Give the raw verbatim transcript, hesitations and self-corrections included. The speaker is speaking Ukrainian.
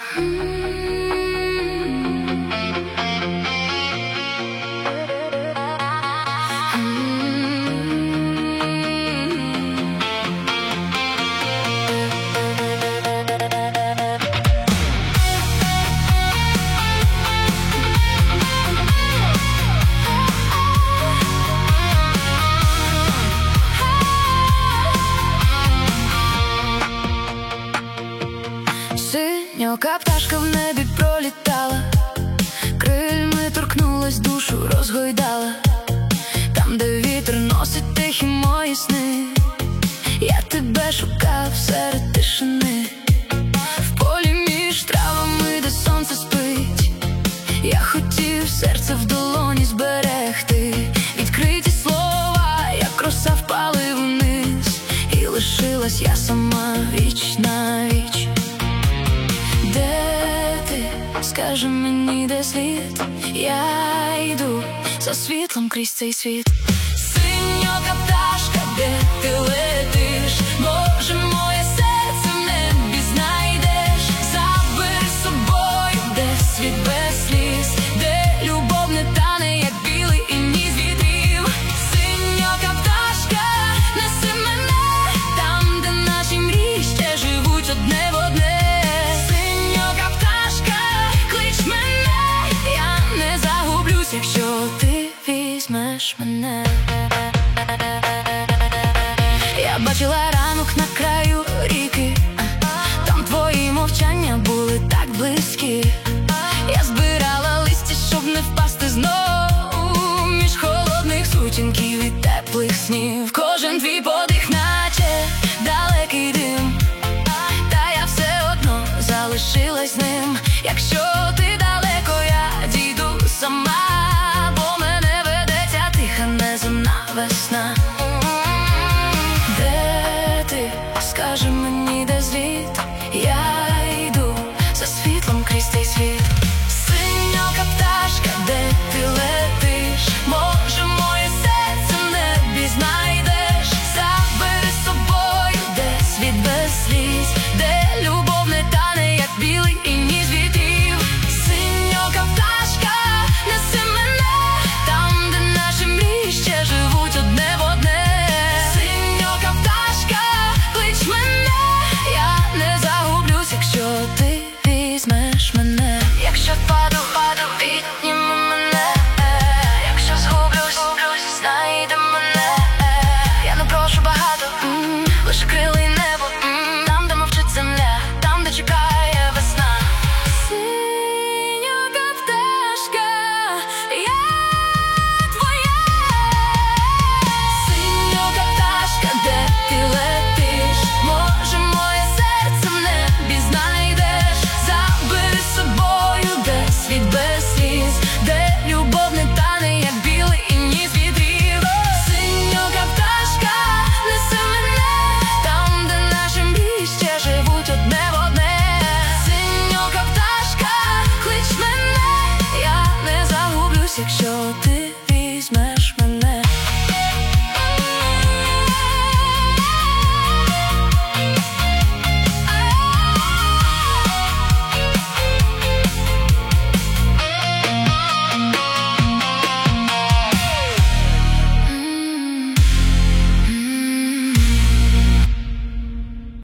Синьока пташка в небі пролітала, крильми торкнулась, душу розгойдала. Там, де вітер носить тихі мої сни, я тебе шукав серед тишини. В полі між травами, де сонце спить, я хотів серце в долоні зберегти. Відкриті слова, як роса, впали вниз, і лишилась я сама віч на віч. Де ти? Скажи мені, де слід? Я йду за світлом крізь цей світ. Синьока пташка, де ти летиш? Може, моє серце в небі знайдеш? Забери з собою, де світ без сліз, де любов не тане, як білий ініс вітрів. Синьока пташка, неси мене там, де наші мрії ще живуть одне в одне. Якщо ти візьмеш мене. Я бачила ранок на краю ріки, там твої мовчання були так близькі. Я збирала листя, щоб не впасти знову між холодних сутінків і теплих снів. Кожен твій подих, наче далекий дим, та я все одно залишилась з ним. Якщо ти